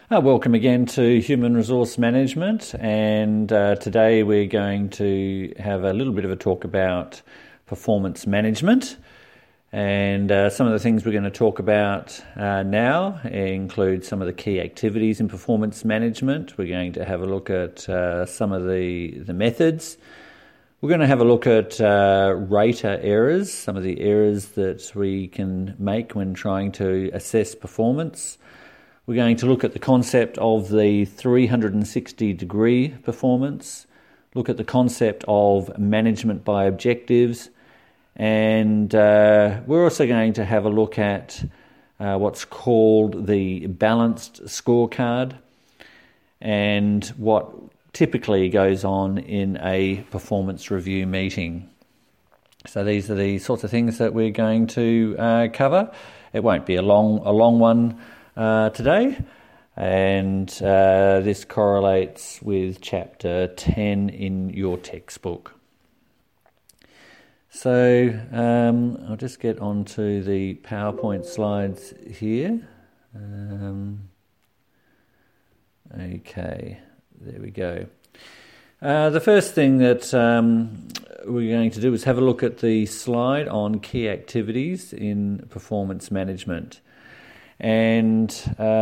Welcome again to Human Resource Management, and today we're going to have a little bit of a talk about performance management. And some of the things we're going to talk about now include some of the key activities in performance management. We're going to have a look at some of the methods. We're going to have a look at rater errors, some of the errors that we can make when trying to assess performance. We're going to look at the concept of the 360-degree performance, look at the concept of management by objectives, and we're also going to have a look at what's called the balanced scorecard and what typically goes on in a performance review meeting. So these are the sorts of things that we're going to cover. It won't be a long one today, and this correlates with chapter 10 in your textbook. So I'll just get onto the PowerPoint slides here. Okay, there we go. The first thing that we're going to do is have a look at the slide on key activities in performance management. And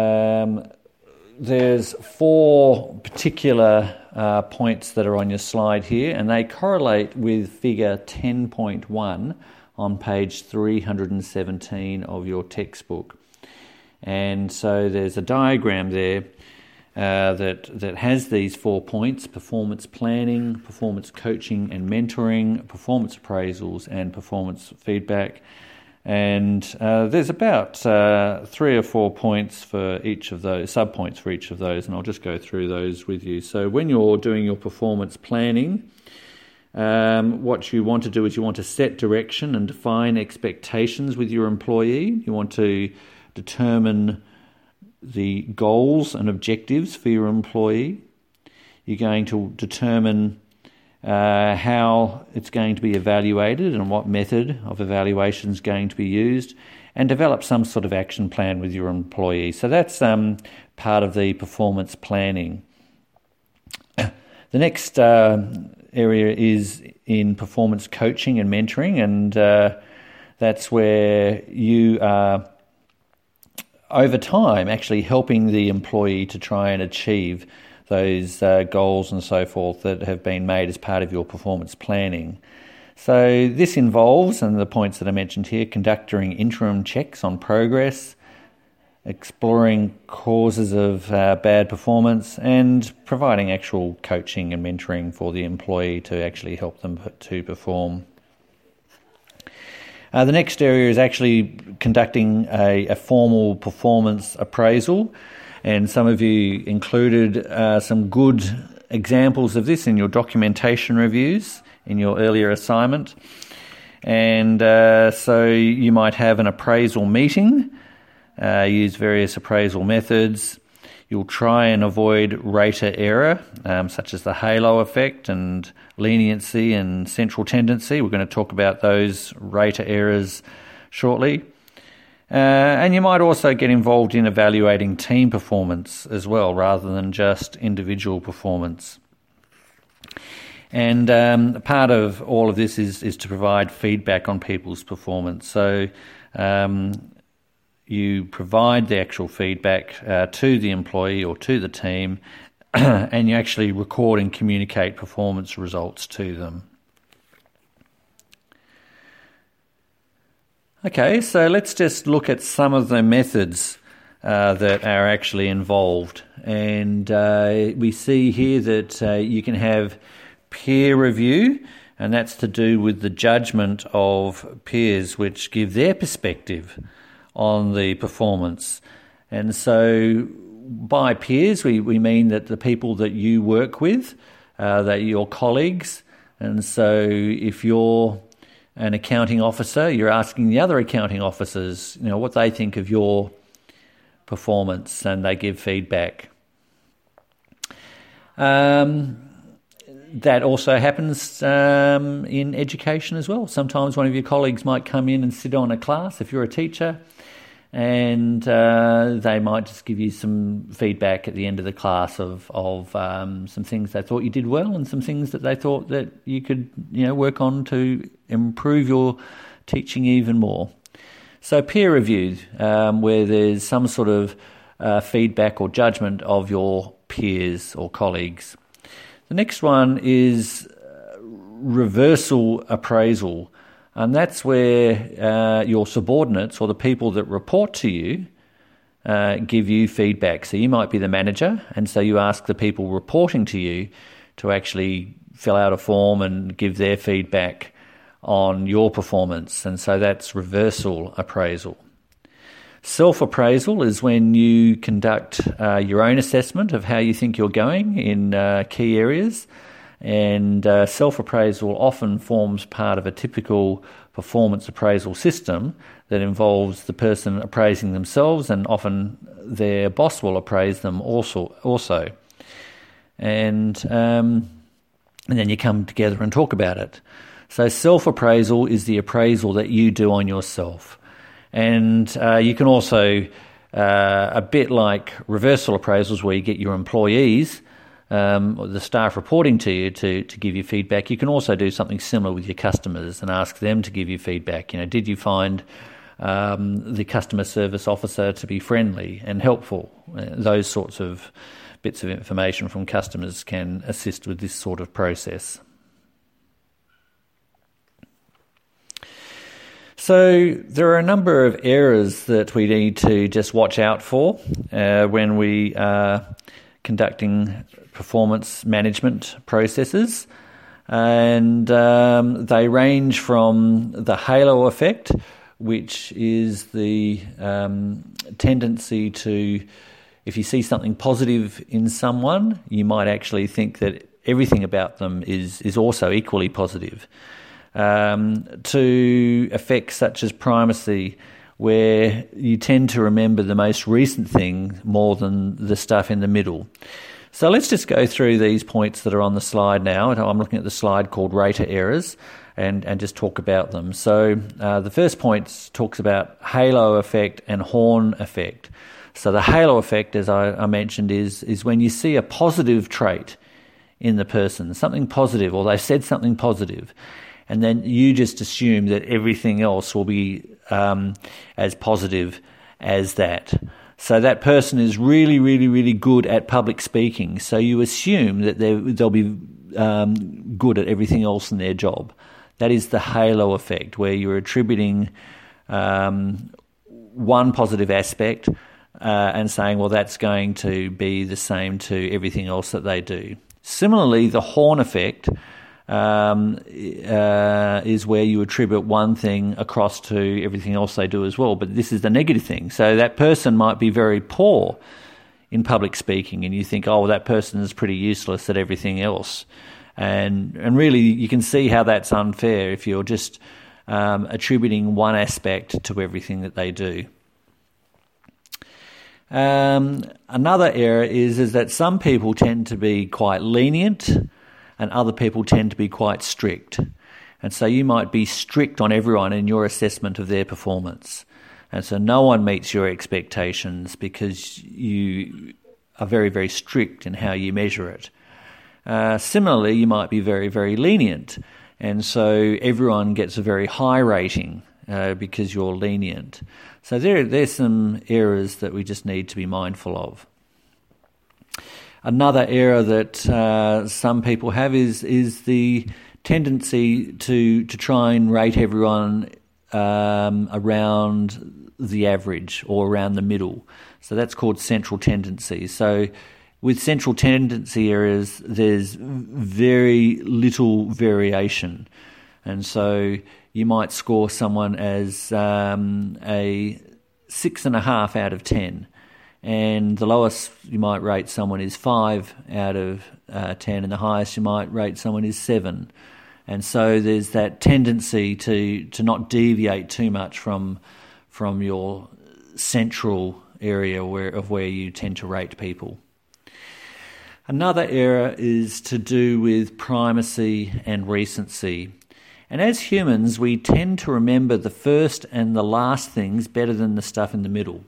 there's four particular points that are on your slide here, and they correlate with figure 10.1 on page 317 of your textbook. And so there's a diagram there that has these 4 points: performance planning, performance coaching and mentoring, performance appraisals, and performance feedback. And there's about 3 or 4 points for each of those, sub-points for each of those, and I'll just go through those with you. So when you're doing your performance planning, what you want to do is you want to set direction and define expectations with your employee. You want to determine the goals and objectives for your employee. You're going to determine how it's going to be evaluated and what method of evaluation is going to be used, and develop some sort of action plan with your employee. So that's part of the performance planning. The next area is in performance coaching and mentoring, and that's where you are, over time, actually helping the employee to try and achieve those goals and so forth that have been made as part of your performance planning. So this involves, and the points that I mentioned here, conducting interim checks on progress, exploring causes of bad performance, and providing actual coaching and mentoring for the employee to actually help them to perform. The next area is actually conducting a formal performance appraisal. And some of you included some good examples of this in your documentation reviews in your earlier assignment. And so you might have an appraisal meeting, use various appraisal methods. You'll try and avoid rater error, such as the halo effect and leniency and central tendency. We're going to talk about those rater errors shortly. And you might also get involved in evaluating team performance as well, rather than just individual performance. And part of all of this is to provide feedback on people's performance. So you provide the actual feedback to the employee or to the team, and you actually record and communicate performance results to them. Okay, so let's just look at some of the methods that are actually involved. And we see here that you can have peer review, and that's to do with the judgment of peers which give their perspective on the performance. And so by peers, we mean that the people that you work with, that your colleagues. And so if you're an accounting officer, you're asking the other accounting officers, what they think of your performance, and they give feedback. That also happens in education as well. Sometimes one of your colleagues might come in and sit on a class if you're a teacher, and they might just give you some feedback at the end of the class of some things they thought you did well and some things that they thought that you could work on to improve your teaching even more. So peer review, where there's some sort of feedback or judgment of your peers or colleagues. The next one is reversal appraisal, and that's where your subordinates or the people that report to you give you feedback. So you might be the manager, and so you ask the people reporting to you to actually fill out a form and give their feedback on your performance, and so that's reversal appraisal. Self-appraisal is when you conduct your own assessment of how you think you're going in key areas, and self-appraisal often forms part of a typical performance appraisal system that involves the person appraising themselves, and often their boss will appraise them also. And then you come together and talk about it. So self-appraisal is the appraisal that you do on yourself. And you can also, a bit like reversal appraisals where you get your employees, or the staff reporting to you to give you feedback, you can also do something similar with your customers and ask them to give you feedback. Did you find the customer service officer to be friendly and helpful? Those sorts of bits of information from customers can assist with this sort of process. So there are a number of errors that we need to just watch out for when we are conducting performance management processes, and they range from the halo effect, which is the tendency to, if you see something positive in someone, you might actually think that everything about them is also equally positive. To effects such as primacy, where you tend to remember the most recent thing more than the stuff in the middle. So let's just go through these points that are on the slide now. I'm looking at the slide called Rater errors and just talk about them. So the first point talks about halo effect and horn effect. So the halo effect, as I mentioned, is when you see a positive trait in the person, something positive, or they've said something positive, and then you just assume that everything else will be as positive as that. So that person is really, really, really good at public speaking. So you assume that they'll be good at everything else in their job. That is the halo effect, where you're attributing one positive aspect and saying, well, that's going to be the same to everything else that they do. Similarly, the horn effect is where you attribute one thing across to everything else they do as well, but this is the negative thing. So that person might be very poor in public speaking, and you think, oh, well, that person is pretty useless at everything else. And really, you can see how that's unfair if you're just attributing one aspect to everything that they do. Another error is that some people tend to be quite lenient, and other people tend to be quite strict. And so you might be strict on everyone in your assessment of their performance. And so no one meets your expectations because you are very, very strict in how you measure it. Similarly, you might be very, very lenient. And so everyone gets a very high rating because you're lenient. So there's some errors that we just need to be mindful of. Another error that some people have is the tendency to try and rate everyone around the average or around the middle. So that's called central tendency. So with central tendency errors, there's very little variation. And so you might score someone as a 6.5 out of 10. And the lowest you might rate someone is 5 out of 10, and the highest you might rate someone is 7. And so there's that tendency to not deviate too much from your central area where you tend to rate people. Another error is to do with primacy and recency. And as humans, we tend to remember the first and the last things better than the stuff in the middle.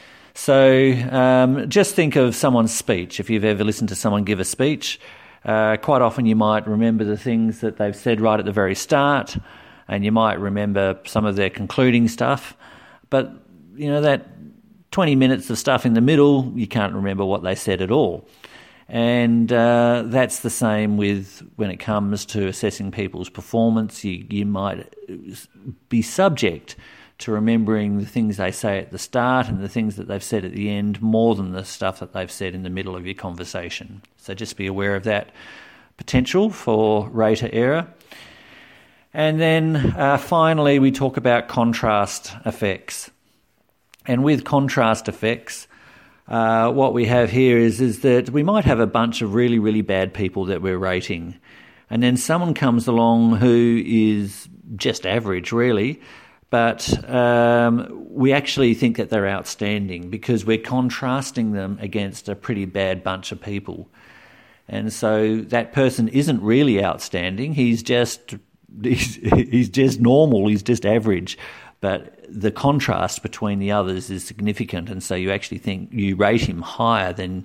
So just think of someone's speech. If you've ever listened to someone give a speech, quite often you might remember the things that they've said right at the very start, and you might remember some of their concluding stuff. But, that 20 minutes of stuff in the middle, you can't remember what they said at all. And that's the same with when it comes to assessing people's performance. You might be subject to remembering the things they say at the start and the things that they've said at the end more than the stuff that they've said in the middle of your conversation. So just be aware of that potential for rater error. And then finally, we talk about contrast effects. And with contrast effects, what we have here is that we might have a bunch of really, really bad people that we're rating. And then someone comes along who is just average, really, but we actually think that they're outstanding because we're contrasting them against a pretty bad bunch of people. And so that person isn't really outstanding. He's just normal. He's just average. But the contrast between the others is significant, and so you actually think you rate him higher than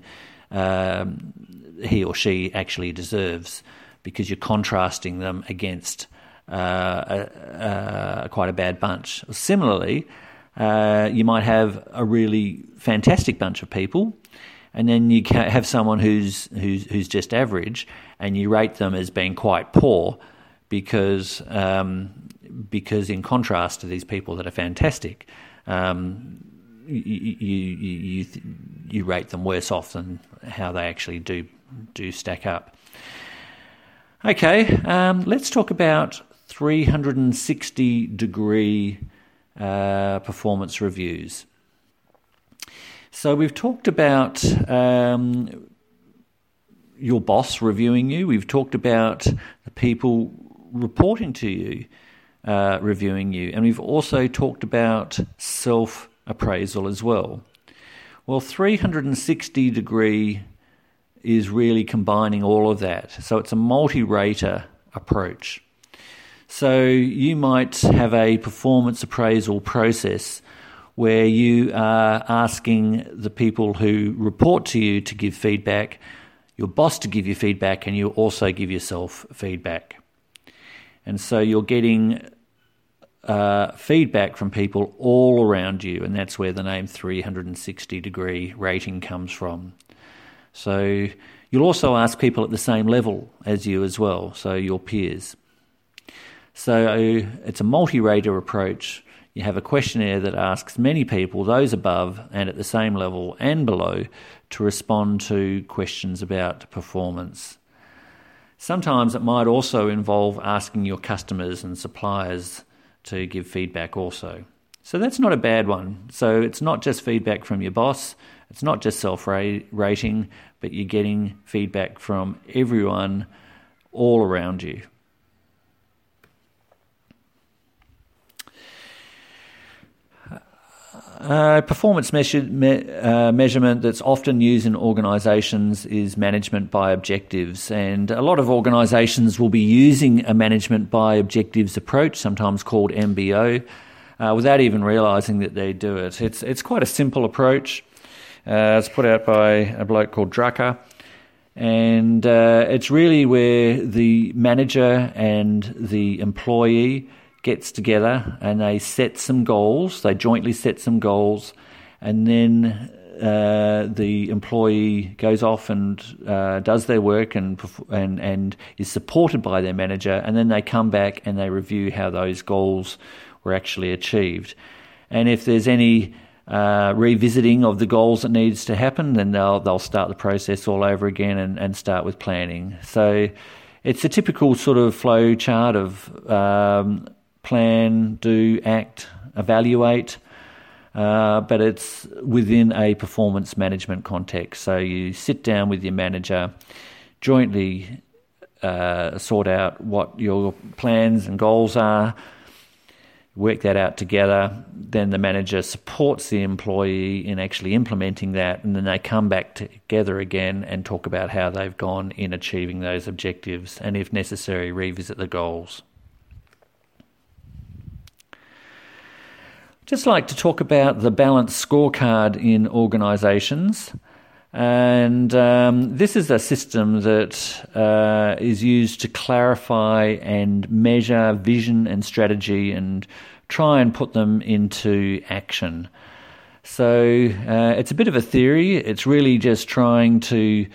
he or she actually deserves because you're contrasting them against quite a bad bunch. Similarly, you might have a really fantastic bunch of people, and then you have someone who's just average, and you rate them as being quite poor because in contrast to these people that are fantastic, you rate them worse off than how they actually do stack up. Okay, let's talk about 360-degree performance reviews. So we've talked about your boss reviewing you. We've talked about the people reporting to you reviewing you. And we've also talked about self-appraisal as well. Well, 360-degree is really combining all of that. So it's a multi-rater approach. So you might have a performance appraisal process where you are asking the people who report to you to give feedback, your boss to give you feedback, and you also give yourself feedback. And so you're getting feedback from people all around you, and that's where the name 360-degree rating comes from. So you'll also ask people at the same level as you as well, so your peers. So it's a multi-rater approach. You have a questionnaire that asks many people, those above and at the same level and below, to respond to questions about performance. Sometimes it might also involve asking your customers and suppliers to give feedback also. So that's not a bad one. So it's not just feedback from your boss, it's not just self-rating, but you're getting feedback from everyone all around you. Performance measurement that's often used in organisations is management by objectives, and a lot of organisations will be using a management by objectives approach, sometimes called MBO, without even realising that they do it. It's quite a simple approach. It's put out by a bloke called Drucker, and it's really where the manager and the employee gets together and they set some goals, they jointly set some goals, and then the employee goes off and does their work and is supported by their manager, and then they come back and they review how those goals were actually achieved. And if there's any revisiting of the goals that needs to happen, then they'll start the process all over again and start with planning. So it's a typical sort of flow chart of plan, do, act, evaluate, but it's within a performance management context. So you sit down with your manager, jointly sort out what your plans and goals are, work that out together. Then the manager supports the employee in actually implementing that, and then they come back together again and talk about how they've gone in achieving those objectives, and if necessary, revisit the goals. Just like to talk about the balanced scorecard in organisations. And this is a system that is used to clarify and measure vision and strategy and try and put them into action. So it's a bit of a theory. It's really just trying to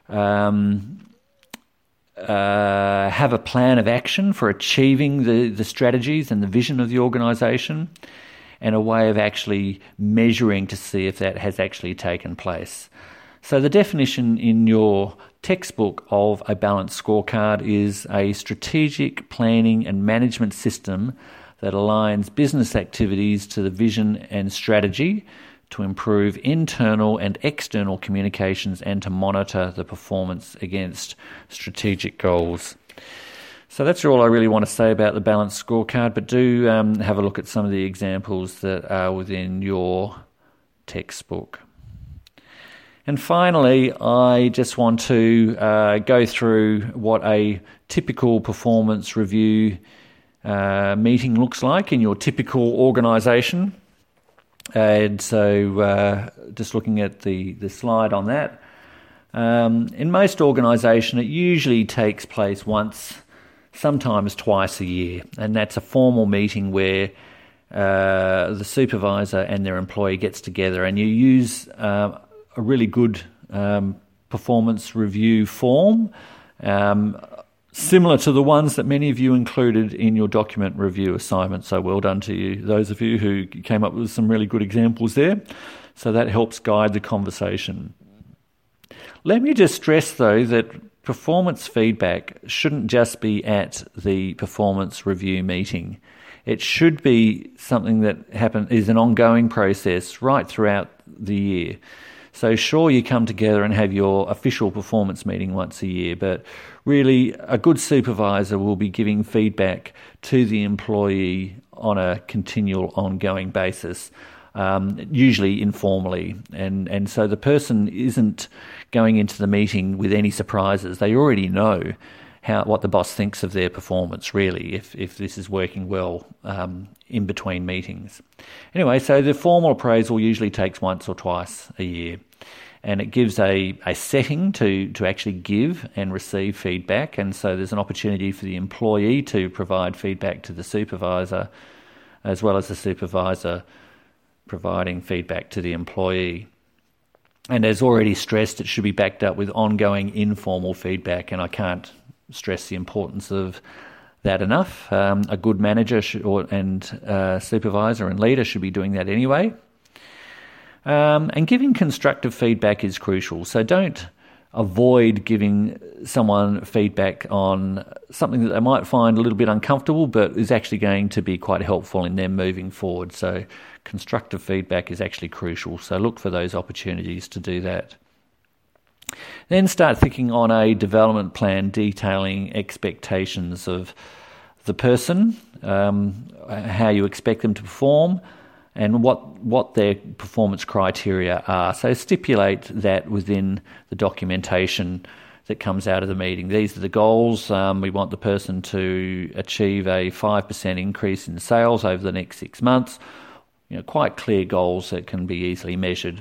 have a plan of action for achieving the strategies and the vision of the organisation, and a way of actually measuring to see if that has actually taken place. So the definition in your textbook of a balanced scorecard is a strategic planning and management system that aligns business activities to the vision and strategy to improve internal and external communications and to monitor the performance against strategic goals. So that's all I really want to say about the balanced scorecard, but do have a look at some of the examples that are within your textbook. And finally, I just want to go through what a typical performance review meeting looks like in your typical organisation. And so just looking at the slide on that, in most organisations it usually takes place once, sometimes twice a year, and that's a formal meeting where the supervisor and their employee gets together, and you use a really good performance review form, similar to the ones that many of you included in your document review assignment. So well done to you, those of you who came up with some really good examples there. So that helps guide the conversation. Let me just stress, though, that performance feedback shouldn't just be at the performance review meeting. It should be something that is an ongoing process right throughout the year. So sure, you come together and have your official performance meeting once a year, but really a good supervisor will be giving feedback to the employee on a continual, ongoing basis, usually informally. And so the person isn't going into the meeting with any surprises. They already know what the boss thinks of their performance, really, if this is working well in between meetings. Anyway, so the formal appraisal usually takes once or twice a year, and it gives a setting to actually give and receive feedback, and so there's an opportunity for the employee to provide feedback to the supervisor, as well as the supervisor providing feedback to the employee. And as already stressed, it should be backed up with ongoing informal feedback, and I can't stress the importance of that enough. A good manager and supervisor and leader should be doing that anyway. And giving constructive feedback is crucial. So don't avoid giving someone feedback on something that they might find a little bit uncomfortable, but is actually going to be quite helpful in them moving forward. So constructive feedback is actually crucial. So look for those opportunities to do that. Then start thinking on a development plan detailing expectations of the person, how you expect them to perform, and what their performance criteria are. So stipulate that within the documentation that comes out of the meeting. These are the goals. We want the person to achieve a 5% increase in sales over the next 6 months. Quite clear goals that can be easily measured.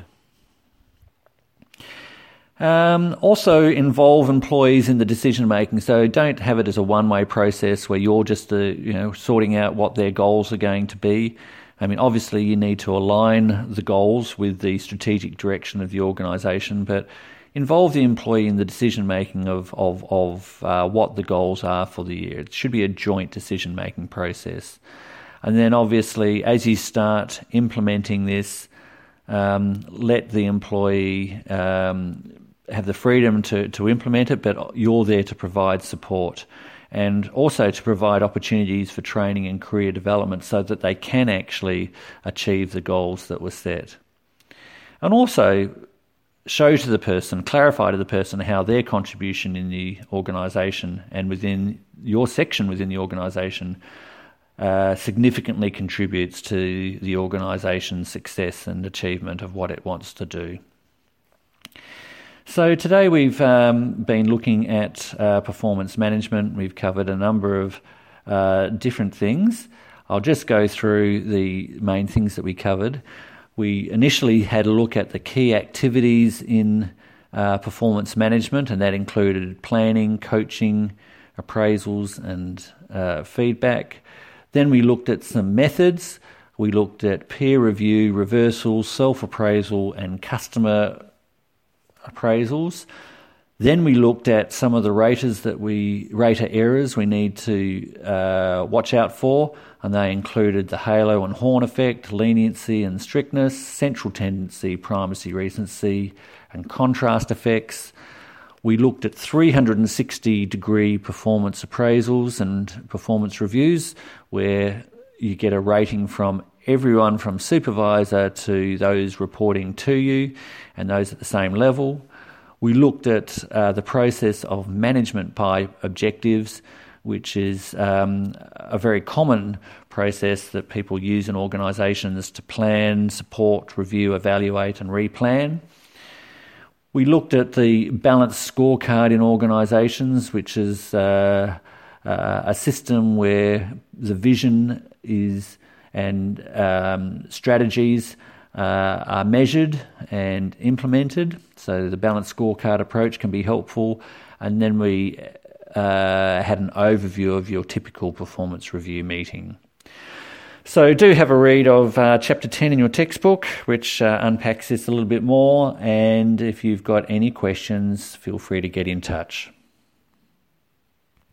Also involve employees in the decision making. So don't have it as a one-way process where you're just sorting out what their goals are going to be. I mean, obviously you need to align the goals with the strategic direction of the organisation, but involve the employee in the decision making of what the goals are for the year. It should be a joint decision making process. And then obviously, as you start implementing this, let the employee have the freedom to implement it, but you're there to provide support and also to provide opportunities for training and career development so that they can actually achieve the goals that were set. And also show to the person, clarify to the person how their contribution in the organisation and within your section within the organisation significantly contributes to the organisation's success and achievement of what it wants to do. So today we've been looking at performance management. We've covered a number of different things. I'll just go through the main things that we covered. We initially had a look at the key activities in performance management, and that included planning, coaching, appraisals and feedback. Then we looked at some methods. We looked at peer review, reversals, self-appraisal and customer appraisals. Then we looked at some of the rater errors we need to watch out for, and they included the halo and horn effect, leniency and strictness, central tendency, primacy, recency and contrast effects. We looked at 360-degree performance appraisals and performance reviews, where you get a rating from everyone from supervisor to those reporting to you and those at the same level. We looked at the process of management by objectives, which is a very common process that people use in organisations to plan, support, review, evaluate and replan. We looked at the balanced scorecard in organisations, which is a system where the vision is and strategies are measured and implemented. So the balanced scorecard approach can be helpful. And then we had an overview of your typical performance review meeting. So do have a read of Chapter 10 in your textbook, which unpacks this a little bit more. And if you've got any questions, feel free to get in touch.